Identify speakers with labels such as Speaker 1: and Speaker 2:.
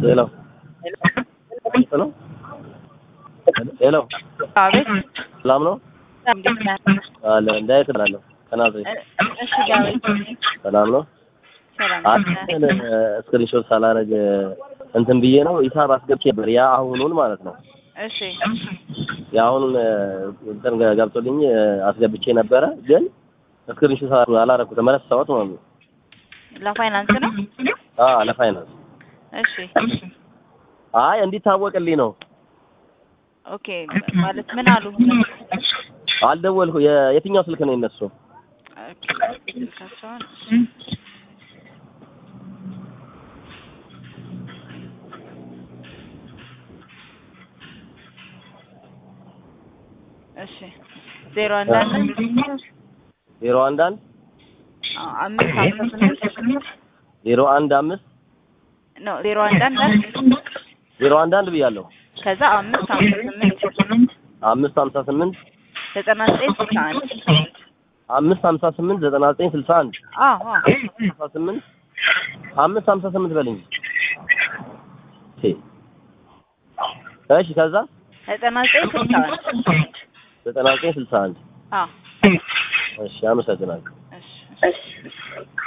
Speaker 1: Hello. Hello. Hello.
Speaker 2: David.
Speaker 1: ሰላም ነው? አለ እንዳይት እላለሁ። ከናዘ
Speaker 2: እሺ ዳዊት
Speaker 1: ሰላም ነው?
Speaker 2: ሰላም
Speaker 1: ስክሪንሾት ሳላረግ እንትን ብዬ ነው ሂሳብ አስገብቼ ነበር ያ አሁኑን ማለት ነው።
Speaker 2: እሺ
Speaker 1: ያ አሁኑን እንትን ገብቶልኝ አስገብቼ ነበረ ግን ስክሪንሾት አላረኩትም ረሳሁት ማለት ነው።
Speaker 2: ለፋይናንስ ነው?
Speaker 1: ለፋይናንስ።
Speaker 2: እሺ
Speaker 1: አይ እንዲታወቅልኝ ነው።
Speaker 2: ኦኬ ማለት ምን አሉ?
Speaker 1: አልደወልኩ የትኛው ስልክ ነው የነሱ?
Speaker 2: ኦኬ ስልካቸውን እሺ 011
Speaker 1: 011 015
Speaker 2: ኖ 011
Speaker 1: 011 ብያለሁ።
Speaker 2: ከዛ 558
Speaker 1: 558
Speaker 2: 9961
Speaker 1: 558 9961
Speaker 2: አዎ
Speaker 1: 558 በልኝ። እሺ ከዛ
Speaker 2: 9961
Speaker 1: 9961
Speaker 2: አዎ
Speaker 1: እሺ አመሰግናለሁ።
Speaker 2: እሺ